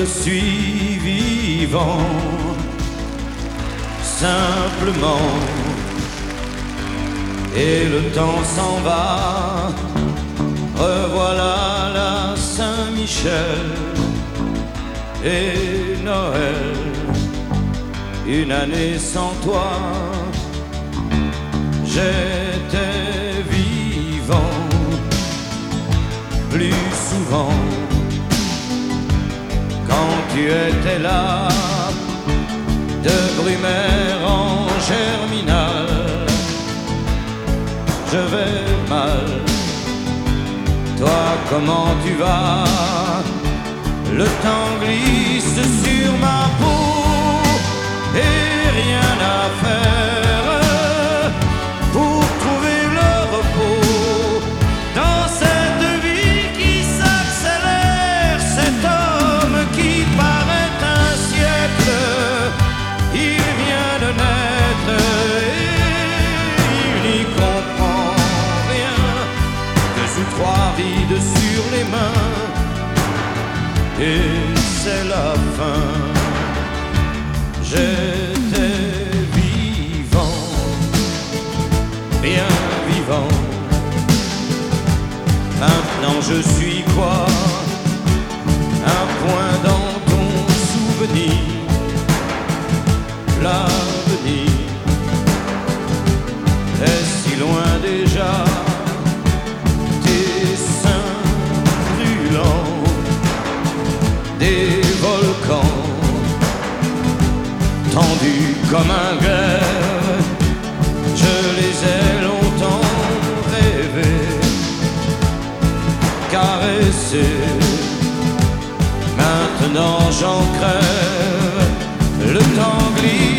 je suis vivant, simplement, et le temps s'en va. Revoilà la Saint-Michel et Noël, une année sans toi. J'étais vivant plus souvent quand tu étais là, de Brumaire en Germinal. Je vais mal, toi comment tu vas? Le temps glisse sur ma peau et rien à faire pour trouver le repos dans cette vie qui s'accélère. Cet homme qui paraît un siècle, il vient de naître et il n'y comprend rien. Deux ou trois rides sur les mains et c'est la fin. J'étais vivant, bien vivant. Maintenant je suis quoi? Un point dans ton souvenir. L'avenir est si loin déjà. Tes seins brûlants, des volcans tendus comme un glaive, je les ai longtemps rêvés, caressés. Maintenant j'en crève, le temps glisse